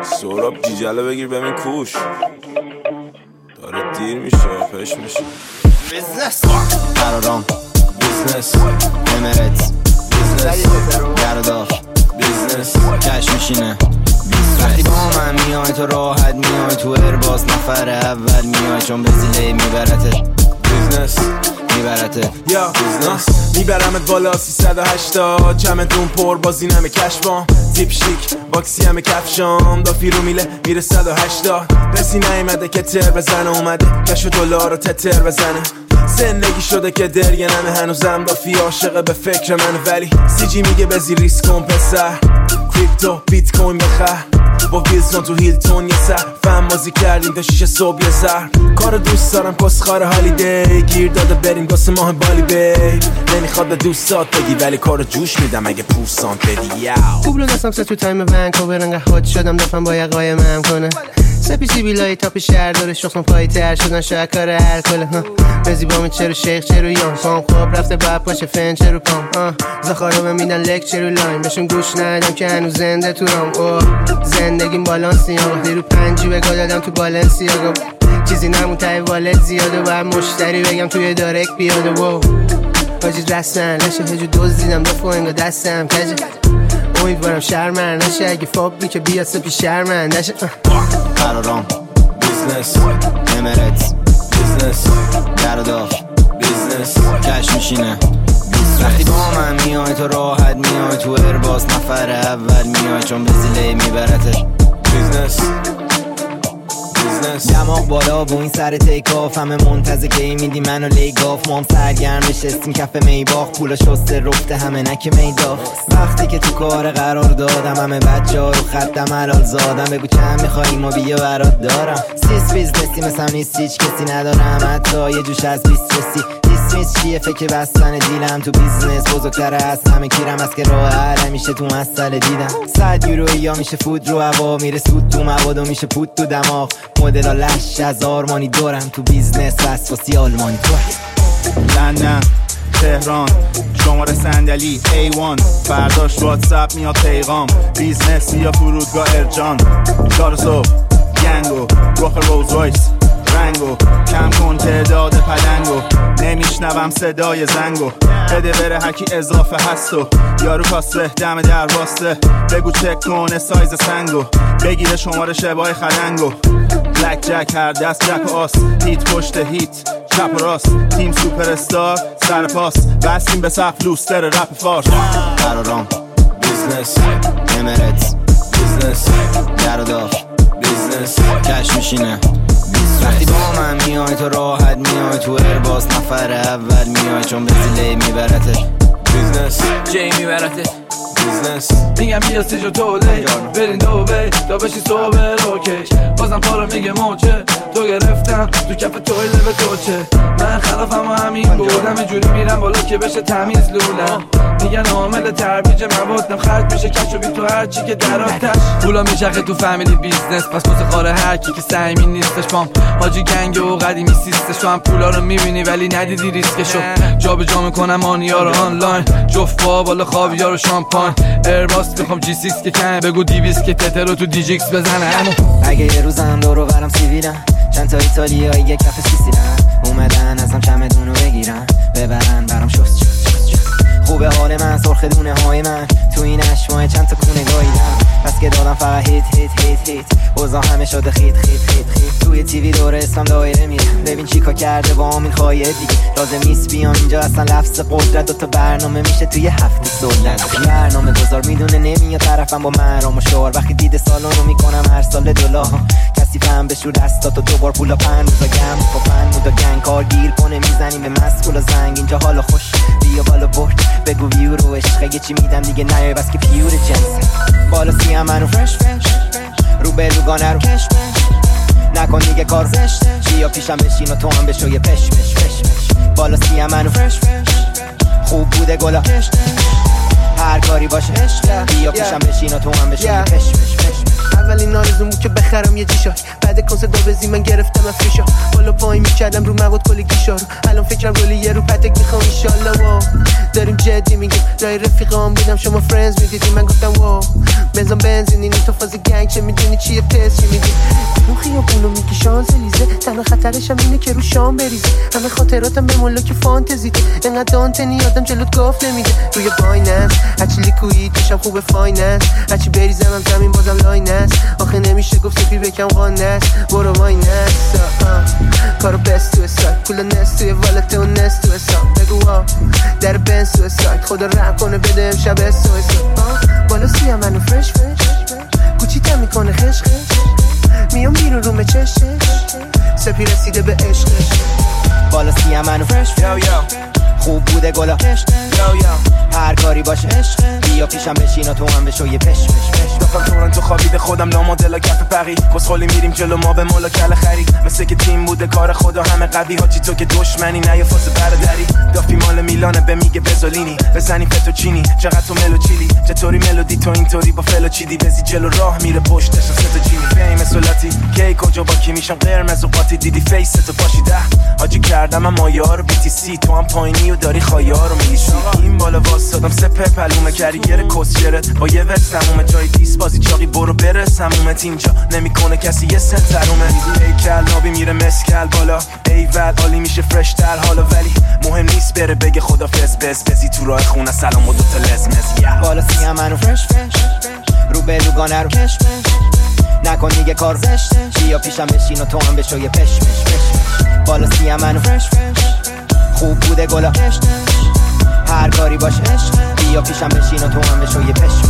سهراب جیجله بگیر ببین کوش داره دیر میشه پش میشه بیزنس قرارم بیزنس امارات بیزنس گردار بیزنس کش میشینه وقتی با من میای تو راحت میای تو ارباز نفر اول میای چون به زیله میبرته بیزنس میبرته یا میبرمت بالا 380 چمدون پر بازی نمه کشبام تیپ شیک باکسی همه کفشام دافی رو میله میره 180 بسی نیمده که تر بزنه اومده کشو دلار رو تتر بزنه زندگی شده که درگه نمه هنوزم دافی عاشقه به فکر منه ولی سی جی میگه بزی ریسک کن پسر کریپتو بیت کوین بخر با ویلسون تو هیلتون یه سر فهم بازی کردیم تا 6 صبح یه سر کار دوست دارم کسخار هالیدی گیر داده بریم واسه ماه بالی بیب نمیخواد به دوستات بگی ولی کارو جوش میدم اگه پورسان بدی یاو کوبلو دستم سه تو تایم ونکوور انگه هات شدم دفعم با یه قایم هم کنه سپیسی بیلای تاپ شهر داره شخصم پایی تر شدن شاید کار هر کله بزی با من چرو شیخ چرو یان پام خواب رفته باید پاشه فن چرو پام زخارا بمیدن لک چرو لاین بهشون گوش ندم که هنوز زنده تو رام زندگیم بالانسی ها وقتی رو پنجی بگاه دادم تو بالانسی ها چیزی نمون تای والت زیاده و مشتری بگم توی دارک بیاده حاجی رسن لشه هجو دوز دیدم دفعه انگا دستم کجه امیدوارم شرمن نشه اگه فابری که بیاد سپی شرمن نشه قرارم بیزنس امارات بیزنس گردار بیزنس کش میشینه وقتی با من میای تو راحت میای تو ارباز نفر اول میای چون به زیله میبرته بیزنس دماغ بالا و این سر تیک آف همه منتظر که میدی منو لیگاف مام سرگرم نشستیم کف میباخ پولا شسته رفته همه نک میداف وقتی که تو کار قرار دادم همه بچه ها رو خطم حلال زادم بگو چند میخوایی ما بیا برات دارم سیس بیزنسی مثل نیست هیچ کسی ندارم حتی یه جوش از بیست رسی دیسمیس چیه فکر بستن دیلم تو بیزنس بزرگتره از همه کیرم از که راه حل میشه تو مسئله دیدم 100 یورو یا میشه فود رو هوا میره سود تو مواد و میشه پود تو دماغ مدل لش از آرمانی دورم تو بیزنس وسواسی آلمانی تو لندن تهران شماره صندلی A1 فرداش واتساپ میاد پیغام بیزنس یا فرودگاه ارجان 4 صبح گنگو رخ روز رایس رنگو کم کن تعداد پلنگو نمیشنوم صدای زنگو بده بره هکی اضافه هستو یارو کاسه دم در واسه بگو چک کنه سایز سنگو بگیره شماره شبای خلنگو بلک جک هر دست جک و آس هیت پشت هیت چپ و راست تیم سوپر استار سر پاس بستیم به سقف لوستر رپ فارس قرارم بیزنس امارات بیزنس گردار بیزنس کش میشینه وقتی با من میای تو راحت میای تو ارباز نفر اول میای چون به زیله میبرته بیزنس جی میبرته بیزنس میگم بیا سیجو توله برین دوبه تا بشی صبح روکش بازم پارو میگه موچه تو گرفتم تو کف تویله به توچه من خلافم و همین بودم اینجوری میرم بالا که بشه تمیز لولم میگن عامل ترویج موادم خرج میشه کشو بی تو هرچی که در آتش پولا میچرخه تو فامیلی بیزنس پس متقار هرکی که سعیمی نیستش پام حاجی گنگ و قدیمی سیستش تو هم پولا رو میبینی ولی ندیدی ریسکشو جا به جا میکنم آنیا رو آنلاین جفا بالا خوابیار و شامپاین ایرباس میخوام جی 6 که کن بگو دیویس که تتر رو تو دیجیکس بزنم اگه یه روزم دورو برم سیویلم چند تا ایتالیایی یه کف سیسیلم اومدن ازم چمدونو بگیرن ببرن برام شست خوبه حال من سرخ دونه های من تو این اشمای چند تا کونه گاییدم پس که دادم فقط هیت اوضاع همه شده خیت توی تیوی دور اسلام دایره میره ببین چیکار کرده با همین خواهیه دیگه لازم نیست بیام اینجا اصلا لفظ قدرت دوتا برنامه میشه توی هفته سلطنت برنامه گذار میدونه نمیاد طرفم با من رام و شعار وقتی دیده سالن رو میکنم هر سال $2 کسی فهم بشور دستاتو دوبار پولا پن روزا گم با فن مودا گنگ کار گیر کنه میزنیم به مسکولا زنگ اینجا حالا خوش بیا بالا برد بگو ویو رو عشق اگه چی میدم دیگه نیای بس که پیور جنسه بالا سیم منو فرش رو بلوگانه رو کش نکن دیگه کار بیا پیشم بشین و تو هم بشو یه پش بالا سیم منو فرش خوب بوده گلا هر کاری باشه بیا پیشم بشین و تو هم بشو یه پش اولین آرزوم بود که بخرم یه جیشاک بعد کنسرت دوبزی من گرفتم افریشا بالا پایین میکردم رو مواد کلی گیشا رو الان فکرم رولی یه رو پتک میخوام ایشالله واو داریم جدی میگیم جای رفیقام بودم شما فرندز میدیدی من گفتم واو بزن بنزینی تو فاز گنگ چه میدونی چیه پس چی میگی اون خیابونو میگی شانزلیزه تنها خطرشم اینه که رو شام بریزه همه خاطراتم به ملاک فانتزیته انقدر دانتنی آدم جلوت گاف نمیده روی بایننس هرچی لیکویی توشم خوب فایننس هرچی بریزم هم زمین بازم لایننس آخه نمیشه گفت سپی بکم قاننس برو وایننس کارو بست تو سایت پول نست توی والت و نست تو حساب بگو در بنس تو سایت خدا رحم کنه بده امشب استویس بالا سیاه منو فرش گوچی تم میکنه خش میام بیرون رو چش سپی رسیده به عشقش بالا سیاه منو فرش خوب بوده گلا هر کاری باشه بیا پیشم بشین و تو هم بشو یه پش دفعه تورنتو خوابیده خودم نامدل و کف پقی کسخولی میریم جلو ما به مولا کل خرید مثل که تیم بوده کار خدا همه قوی حاجی تو که دشمنی نه یا فاز برادری دافی مال میلانه به میگه بزولینی بزنی فتوچینی چقدر تو ملو چیلی چطوری ملودی تو اینطوری با فلو چیدی بزی جلو راه میره پشتش سه جیمی فیم سولاتی کی کجا با کی میشم قرمز و قاطی دیدی فیس تو پاشیده حاجی کردم اما یارو بی تی سی تو هم پایینی و داری خایارو میلیسی این بالا واسادم سپه پلومه کریگر کسچرت با یه ورس تموم جای دیس بازی چاقی برو برس همومت اینجا نمیکنه کسی یه سن ترومه ای کل نابی میره مسکل بالا ای ول عالی میشه فرش در حالا ولی مهم نیست بره بگه خدافظ بزی تو راه خونه سلام و دوتا لزمز بالا سیاه منو فرش رو بلوگانه رو کش نکن دیگه کار زشته بیا پیشم بشین و تو هم بشو یه پش بالا سیاه منو فرش خوب بوده گلا هر کاری باشه بیا پیشم بشین و تو هم بشو یه پش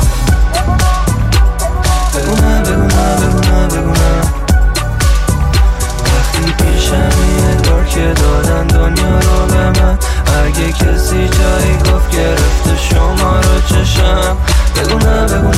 بگونه وقتی پیشم انگار که دادن دنیا رو به من اگه کسی جایی گفت گرفته شما رو چشم بگونه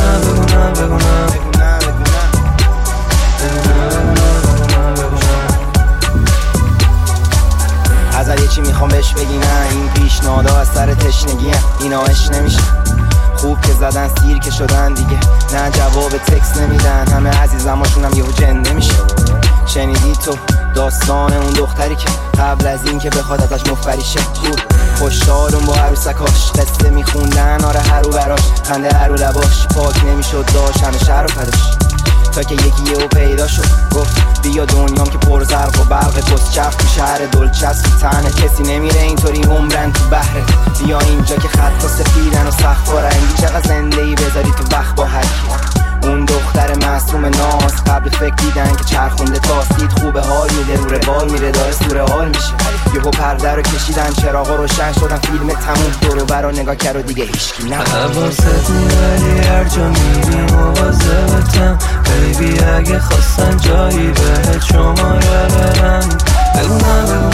ازت یه چی میخوام بهش بگی نه این پیشنهادا از سر تشنگیه اینا اش نمیشه خوب که زدن سیر که شدن دیگه نه جواب تکس نمیدن همه عزیزماشونم یهو جنده میشه شنیدی تو داستان اون دختری که قبل از این که بخواد ازش مفریشه بود خوشحالون با عروسکاش قصه میخوندن آره هرو براش خنده هرو لباش پاک نمیشد داشت همه شهر و فداش تا که یکی یهو پیدا شد گفت بیا دنیام که پر زرق و برق کس چفت تو شهر دلچسب تو تنه کسی نمیره اینطوری عمرن تو بحره بیا اینجا که خط سفیدن و سخت و رنگی چقدر زندگی بذاری تو وقت با هرکی اون دختر معصوم ناز قبل فکر دیدن که چرخونده تاسید خوبه حال میده رو روال میره داره سوره حال میشه یهو پرده رو کشیدن چراغا روشن شدن فیلم تموم دورو برا نگاه کرد و دیگه هیچکی نه حواست میبری هر جا میری مواظبتم بیبی اگه خواستن جایی بهت شماره برن بگونه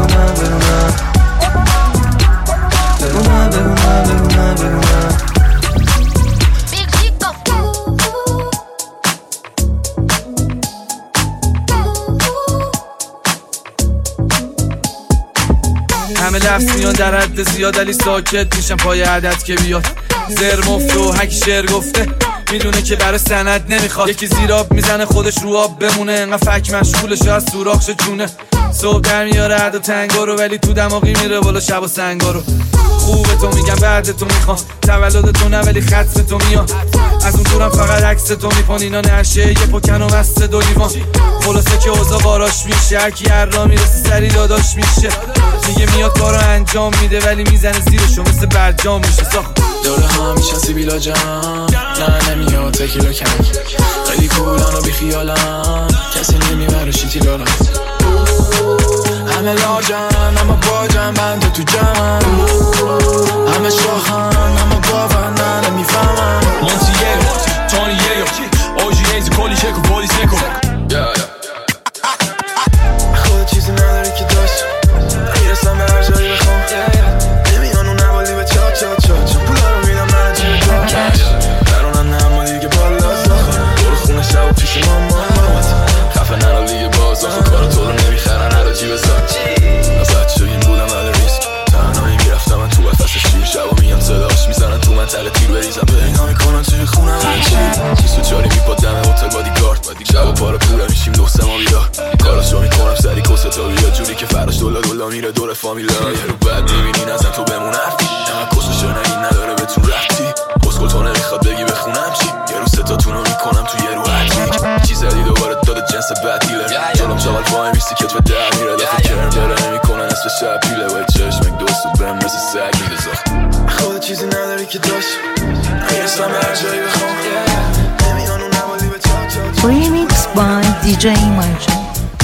همه لفظ میان در حد زیاد علی ساکت میشم پای عدد که بیاد زر مفت و هکی شعر گفته میدونه که برای سند نمیخواد یکی زیراب میزنه خودش رو آب بمونه انقدر فک مشغولش از سوراخش چونه صبح در میاره عد و تنگا رو ولی تو دماغی میره بالا شب و سنگا رو خوبه تو میگم بعد تو میخوام تولد تو نه ولی خط تو میاد از اون دورم فقط عکس تو میپون اینا نشه یه پکن و مست دو لیوان خلاصه که اوضاع قاراش میشه هرکی هر را میرسه سری داداش میشه میگه میاد کارو انجام میده ولی میزنه زیرشو مثل برجام میشه ساخت دوره ها میشن سیبیلا جم نه نمیاد تکیلا کنک خیلی کولان و بیخیالم کسی نمیبره شیتی دارم همه لاجن اما باجن بنده تو جمعن همه شاخن اما باون نه نمیفهمن مونتیه تونیه اوجی ایزی کلی شک و پولیس نکن خود چیزی نداری که داشت میرسم به هر جایی بخوام نمیان اون نوالی به چا پولا رو میدم من جیب داکش درونم نما دیگه بالا زاخه برو خونه شب و پیش ماما خفه نرا لیگه باز آخه کارو تو رو نمیخرن هر جیب زاک از بچه این بودم ولی ریسک تنهایی میرفتم من تو قفص شیر شب و میان صداش میزنن تو من تله تیر بریزم به اینا میکنن توی خونم چیز و چاری میپاد دمه هتل بادیگارد شب و پارا پوره میشیم دو سه ما بیدار کاراشو میکنم سری کسه تا بیاد جوری که فراش دولا میره دور فامیلا یه رو بد میبینی نزن تو بمون حرفی نه من کسو شنگی نداره بهتون رفتی کسکل تو نمیخواد بگی بخونم چی یه رو دوتاتونو میکنم تو یه رو حتمی چیز زدی دوباره داده جنس بد دیلر جلوم چاقل وای میستی کتف در میره دفعه کرم داره نمیکنن اسم شب پیله وای چشمک دوستو بهم مثل سگ میده زخ خودت چیزی نداری که داشت میرسم به هر جایی بخوام نمیان اون نوالی به چا Remix by DJ Mancho.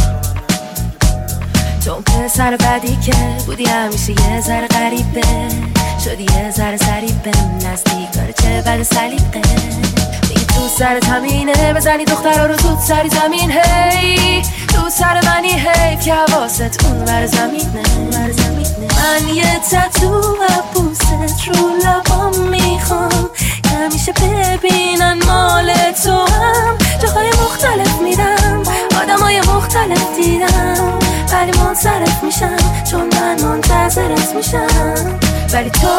تو پسر بدی که بودی همیشه یه ذره غریبه شدی یه ذره سریبه نزدیک داره چه بد سلیقه میگی تو سر زمینه بزنی دخترها رو تو سر زمین هی تو سر منی حیف که حواست اون ور زمینه من یه تتو و پوست رو لبام میخوام همیشه ببینن مال تو هم جاهای مختلف میرم آدمای مختلف دیدم ولی منصرف میشم چون من منتظرت میشم ولی تو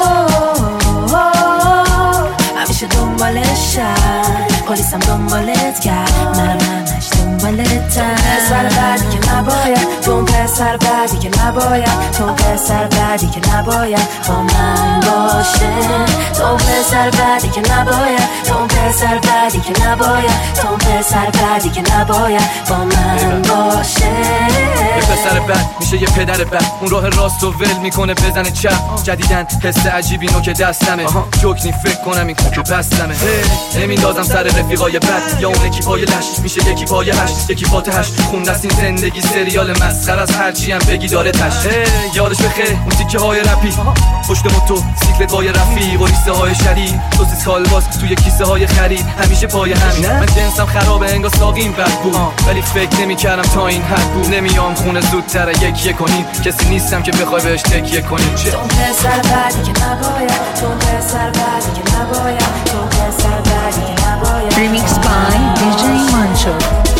همیشه دنبالشم پلیسم دنبالت کرد منم همش دنبالتم پسر بعدی که نباید تو پسر بعدی که نباید تو پسر بعدی که نباید با من باشه تو پسر بعدی که نباید تو پسر بعدی که نباید تو پسر بعدی که نباید با من باشه یه پسر بد میشه یه پدر بد اون راه راست و ول میکنه بزنه چپ جدیدن حس عجیبی نو که دستمه جوکنی فکر کنم این کوکو بستمه نمیندازم سر رفیقای بد یا اون یکی پای لش میشه یکی پای هشت یکی فاتحش خونده است این زندگی سریال مسخر از هرچی هم بگی داره تش یادش بخیر اون تیکه های رپی پشت موتو سیکلت وای رفیق و ریسه های شدید سوسیس کالباس توی کیسه های خرید همیشه پای همین من جنسم خرابه انگار ساقیم بد بود ولی فکر نمی‌کردم تا این حد بود نمیام خونه زودتر یکیه کنین کسی نیستم که بخوای بهش تکیه کنین چه تو پسر بعدی که نباید تو پسر بعدی که نباید تو پسر بعدی که نباید Remix by DJ Mancho.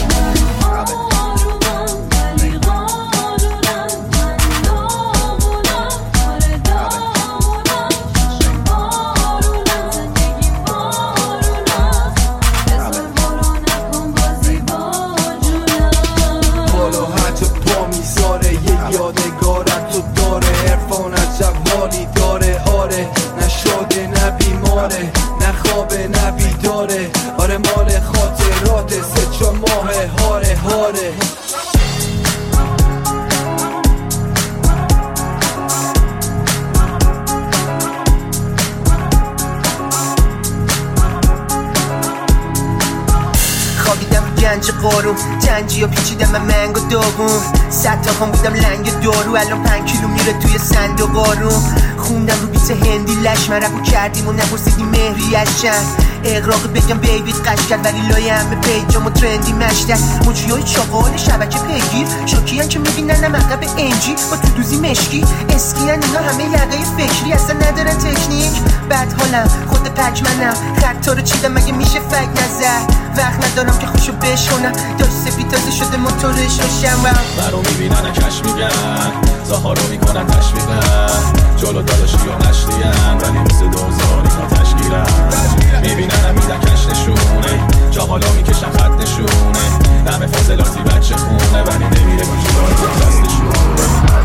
قارو جنجی و پیچیدم من منگ و داغون 100 تا خان بودم لنگ دارو الان 5 کیلو میره توی صندوق آروم خوندم رو بیت هندی لش من رپو کردیم و نپرسیدیم مهری از چند اقراق بگم بیبیت قش کرد ولی لایه همه پیجام و ترندی مشتر موجیای چاقال شبکه پیگیر شاکیان که میبینن مقب انجی با تو دوزی مشکی اسکیان اینا همه یقه فکری اصلا ندارن تکنیک بعد حالم خود پکمنم خطا رو چیدم مگه میشه فک نظر وقت ندارم که خوشو بشونم داشت سپیتازه شده موتورش روشم منو میبینن کش میگن زاها رو میکنن تشویقن جلو داداشی و نشتیان ولی مثل دوزاری ها تشگیرن میبینن میدن کش نشونه جاقالا میکشن خط نشونه دم فاضلاتی بچه خونه ولی نمیره گوشوار تو دستشونه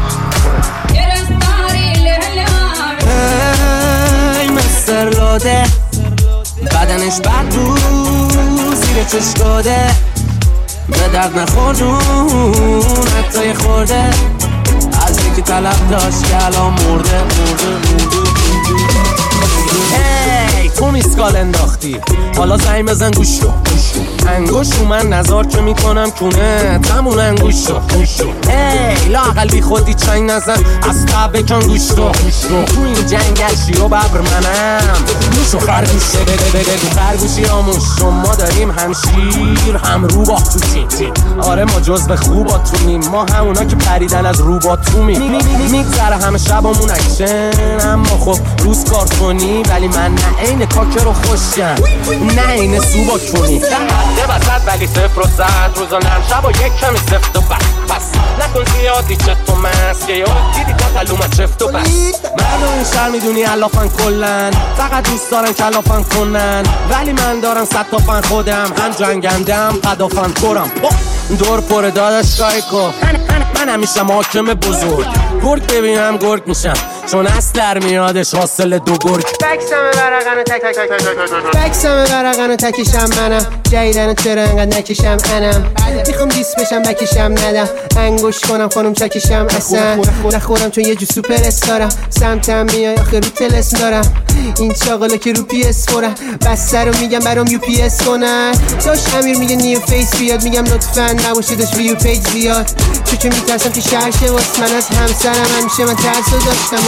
ای مستر لاده بدنش بد بود زیر چشکاده به درد نخوردون حتی خورده از یکی طلب داشت که الان مرده هی تو میسکال انداختی حالا زنگ بزن گوش رو انگوش رو من نظار که میکنم کونه تمون انگوش رو هی لااقل بی خودی چنگ نزن از تب بکن گوش رو تو این جنگل شیرو ببر منم موشو خرگوشه بگو خرگوشی آموش شما داریم هم شیر هم رو با توتیم آره ما جز به خوبا تومیم ما همونا که پریدن از رو با تومیم میگذره همه شبامون اکشن اما خب روز کار کنی ولی من نه این کاکه رو خوشم نه این سوبا کنی حده بسد ولی 0% روزا نرم شب و یک کمی سفت و پس نکن زیادی چت و مست که یاد دیدی تا تلومت چفت و بس مردم این شهر میدونی علافن کلن فقط دوست دارن کلافن کنن ولی من دارم 100 تا فن خودم هم جنگنده هم قدافن کرم دور پر داداش کاری کن من همیشه حاکم بزرگ گرگ ببینم گرگ میشم چون از در میادش حاصل دو گرگ. بکسمه ورقنو تک تک تک تک بکسمه ورقنو تکیشم منم جیدنو چرا انقدر نکشم انم میخوام دیس بشم بکشم ندم انگوش کنم خانم چکشم اصلا نخورم چون یه جو سوپر استارم سمتم میای آخه رو تلسم دارم این چاقالا که رو پی اس خورم بسته رو میگم برام یو پی اس کنن داشت امیر میگه نیو فیس بیاد میگم لطفا نباشه داشت ویو پیج زیاد چون میترسم که شهر شه واسه من از همسرم همیشه من ترسو داشتم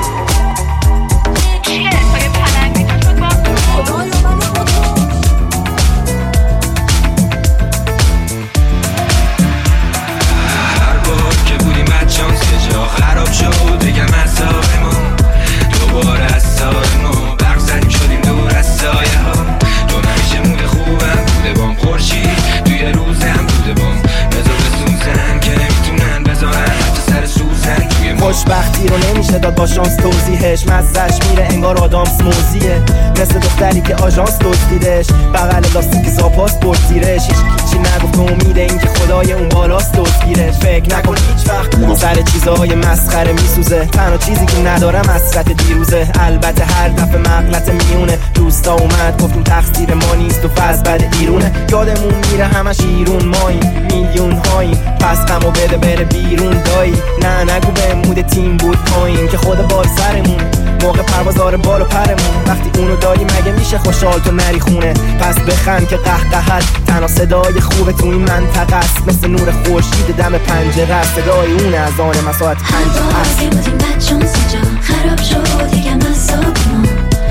هر بار که بودیم بدشانس یه جا خراب شد بگم اعصابمون دوباره از سارمون برق زدیم شدیم دور از سایه ها تو نمیشه مود خوبم بوده بام خورشید توی روزم بوده بام بذار بسوزن که نمیتونن بذارن حتی سر سوزن توی ما خوشبختی رو نمیشه داد با شانس توضیحش مزش میره انگار آدامس موزیه مثل دختری که آژانس دزدیدش بغل لاستیک زاپاس برزیرش هیچی نگفت امیده این که خدای اون بالاست دزدگیرش فکر نکن هیچ وقت سر چیزهای مسخره میسوزه تنها چیزی که ندارم حسرت دیروزه البته هر دفعه مغلط میونه دوستا اومد گفتیم تقصیر ما نیست و فاز بد ایرونه یادمون میره همش ایرون مایی میلیون هایی پس غمو بده بره بیرون دایی نه نگو به مود تیم بود پایین که خدا بال سرمون موقع پروازار بال و پرمون وقتی اونو داری مگه میشه خوشحال تو نری خونه پس بخند که قهقهت تنها صدای خوبه تو این منطقه است مثل نور خورشید دم پنجره است صدای اونه از آن مساعت 5 است بودیم بدشانس جا خراب شد یکم اعصابمون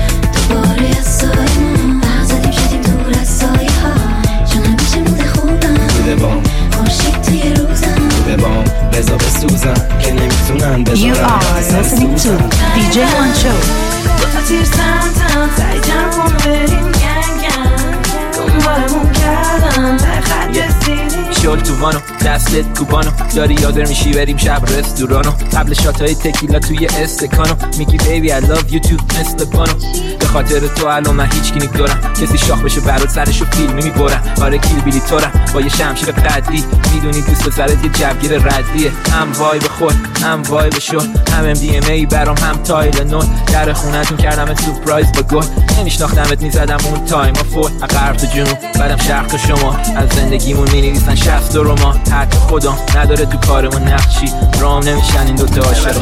دوباره از سایمون برق زدیم شدیم دور از سایه ها چون همیشه مود خوبم بوده بام خورشید توی روزم بوده بام بذار بسوزن که نمیتونن بذارن You are listening to DJ Mancho. با تو تیر سمتم سعی جمع کن بریم گنگ گنگ دنبالمون کردم در خط رسیدیم شل تو وانو دستت کوبانو داری یادر میشی بریم شب رستورانو قبل شاتای تکیلا توی استکانو میگی بیبی I love you too مثل بانو به خاطر تو الان من هیچ کی ندارم کسی شاخ بشه برات سرشو فیلمی میبرم آره کیل بیلی تورم با یه شمشیر قدی میدونی دوست سرت یه جوگیر ردیه هم وای به خود هم وای به شد هم MDMA برام هم تایل نون در خونتون کردم سورپرایز با گل نمیشناختمت میزدم اون تایم فور غرب تو جنوب بعدم شرق تو شما از زندگیمون مینویسن 60 رمان حتی خودم نداره تو کارمون نقشی رام نمیشن این دوتا عاشق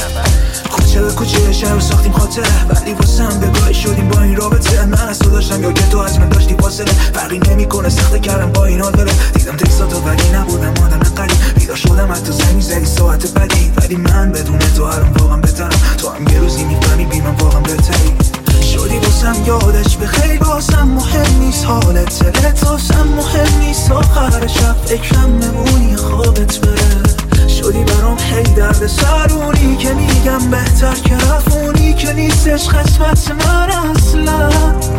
کوچه به کوچه شهر ساختیم خاطره ولی واسم بگاهی شدیم با این رابطه من از تو داشتم یا که تو از من داشتی فاصله فرقی نمیکنه سخته کردم با این حال بره دیدم تکساتو ولی نبودم آدم قریب بیدار شدم حتی زنگ زدی ساعت بدی ولی من بدون تو هرم واقعا بهترم تو هم یه روزی میفهمی بی من واقعا بهتری شدی واسم یادش به خیلی واسم مهم نیست حالت دلت واسم مهم نیست آخر شب فکرم نمونی خوابت بره شدی برام هی درد سرونی که میگم بهتر که رفونی که نیستش قسمت من اصلا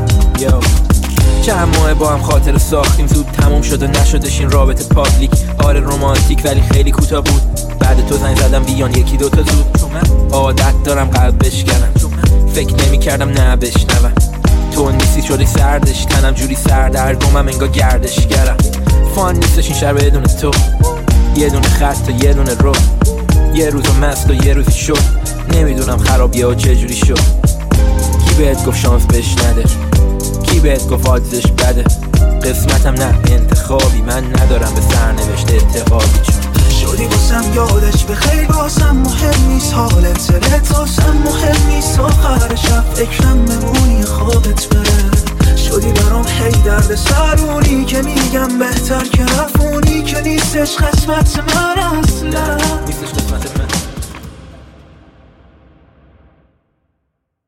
چند ماه با هم خاطر ساختیم زود تموم شد و نشدش این رابطه پابلیک آره رومانتیک ولی خیلی کوتاه بود بعد تو زنگ زدم بیان یکی دوتا زود چون من عادت دارم قلب بشکنم فکر نمی کردم نه بشنوم تو نیستی شدی سردش تنم جوری سردرگمم انگار گردشگرم فان نیستش این شهر بدون تو یه دونه خط و یه دونه رو یه روز مست و یه روزی شد نمیدونم خرابیه و چه جوری شد کی بهت گفت شانس بهش نده کی بهت گفت آدزش بده قسمتم نه انتخابی من ندارم به سرنوشت اتحادی چون شدی واسم یادش به خیلی واسم مهم نیست حالت دلت واسم مهم نیست آخر شب فکرم نمونی خوابت بره شدی برام هی درد سرونی که میگم بهتر که رفونی که نیستش قسمت من اصلا